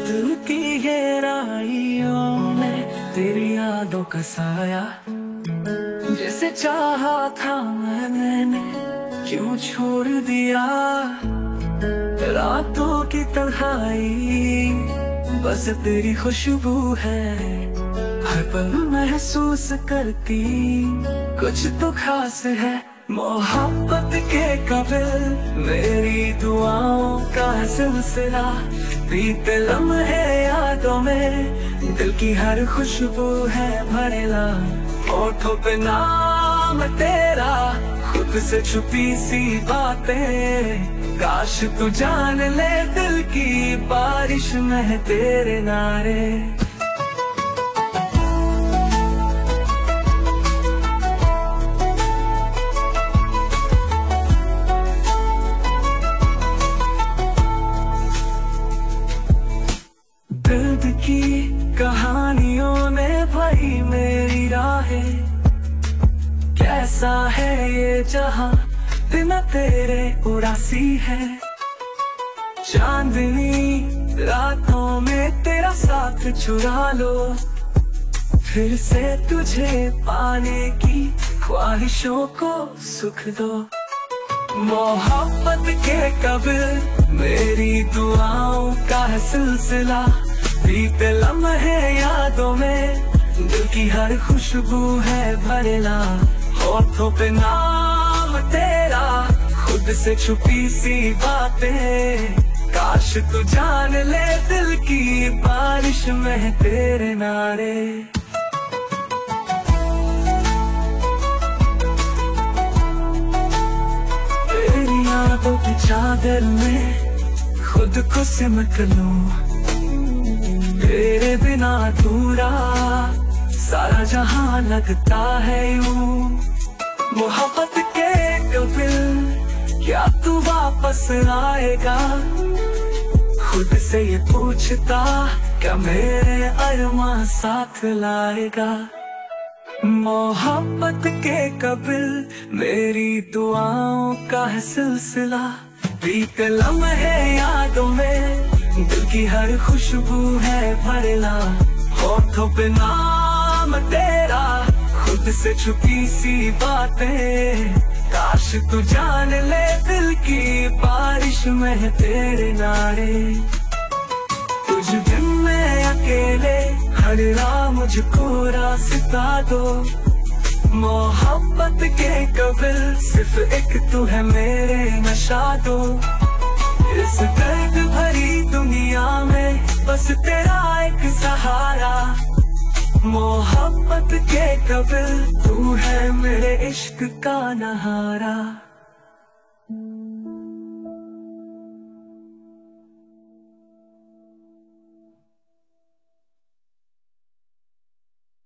दिल की गहराइयों में तेरी यादों का साया, जैसे चाहा था मैंने क्यों छोड़ दिया। रातों की तन्हाई बस तेरी खुशबू है, हर पल महसूस करती कुछ तो खास है। मोहब्बत के काबिल मेरी दुआओं का सिलसिला, बीते लम्हे यादों में दिल की हर खुशबू है भरेला। होठों पे नाम तेरा, खुद से छुपी सी बातें, काश तू जान ले दिल की बारिश में तेरे नारे। दर्द की कहानियों ने भरी मेरी राहें, कैसा है ये जहां बिना तेरे उदासी है। चांदनी रातों में तेरा साथ चुरा लो, फिर से तुझे पाने की ख्वाहिशों को सुख दो। मोहब्बत के काबिल मेरी दुआओं का है सिलसिला, बीते लम्हे यादों में दिल की हर खुशबू है भरेला। होठों पे नाम तेरा, खुद से छुपी सी बातें, काश तू जान ले दिल की बारिश में तेरे नारे। तेरी यादों की चादर में खुद को सिमट लूं, तेरे बिना अधूरा सारा जहां लगता है यूं। मोहब्बत के काबिल क्या तू वापस आएगा, खुद से ये पूछता क्या मेरे अरमां साथ लाएगा। मोहब्बत के काबिल मेरी दुआओं का है सिलसिला, बीते लम्हे यादों में दिल की हर खुशबू है भरेला। होठों पे नाम तेरा, खुद से छुपी सी बातें, काश तू जान ले दिल की बारिश में तेरे नारे। कुछ दिन में अकेले हर राह मुझको रास्ता दो, मोहब्बत के काबिल सिर्फ एक तू है मेरे नशा दो। इस दर्द भरी दुनिया में बस तेरा एक सहारा, मोहब्बत के काबिल तू है मेरे इश्क का नहारा।